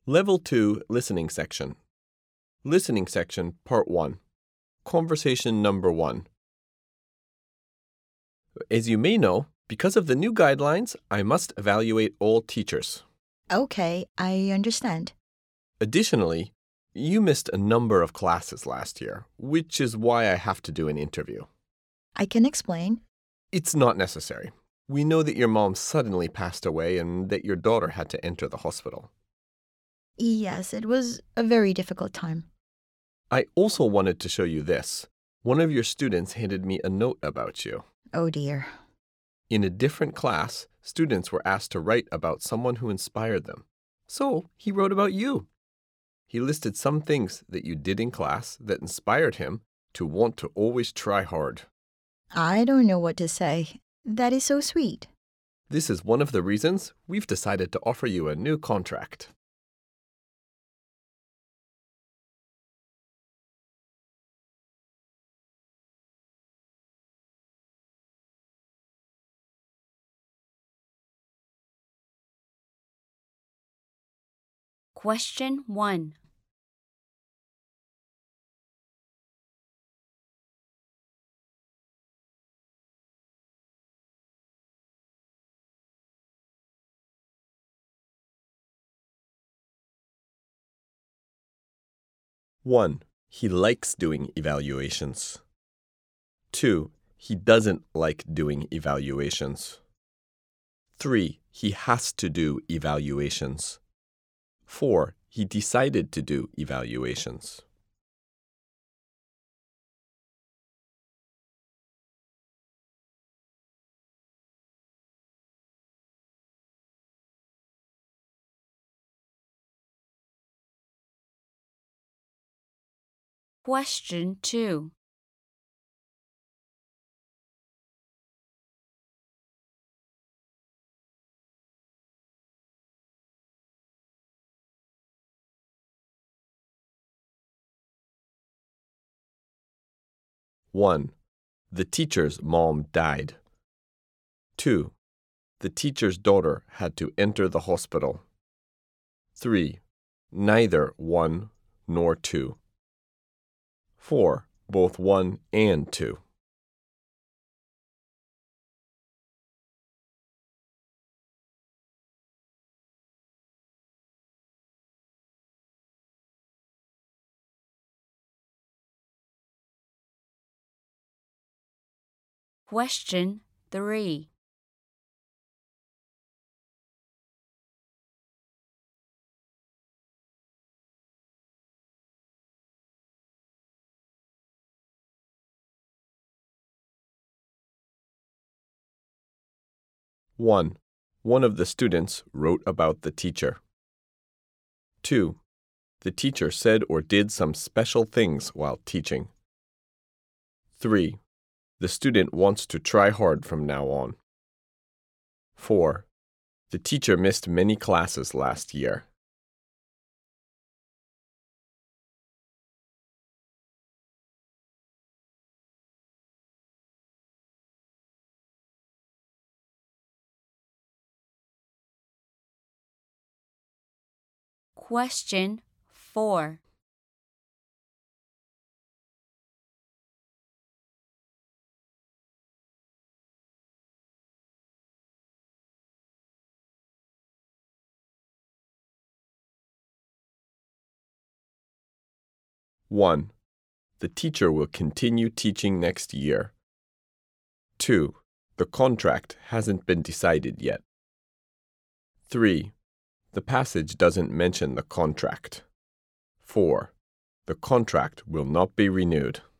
Level 2 Listening Section. Listening Section, Part 1. Conversation number 1. As you may know, because of the new guidelines, I must evaluate all teachers. Okay, I understand. Additionally, you missed a number of classes last year, which is why I have to do an interview. I can explain. It's not necessary. We know that your mom suddenly passed away and that your daughter had to enter the hospital. Yes, it was a very difficult time. I also wanted to show you this. One of your students handed me a note about you. Oh dear. In a different class, students were asked to write about someone who inspired them. So he wrote about you. He listed some things that you did in class that inspired him to want to always try hard. I don't know what to say. That is so sweet. This is one of the reasons we've decided to offer you a new contract. Question 1. One, he likes doing evaluations. 2, he doesn't like doing evaluations. 3, he has to do evaluations. 4, he decided to do evaluations. Question 2. One, the teacher's mom died. 2, the teacher's daughter had to enter the hospital. 3, neither 1 nor 2. 4, both 1 and 2. Question 3. One of the students wrote about the teacher. 2, the teacher said or did some special things while teaching. 3, the student wants to try hard from now on. 4, the teacher missed many classes last year. Question 4. One, the teacher will continue teaching next year. 2, the contract hasn't been decided yet. 3, the passage doesn't mention the contract. 4, the contract will not be renewed.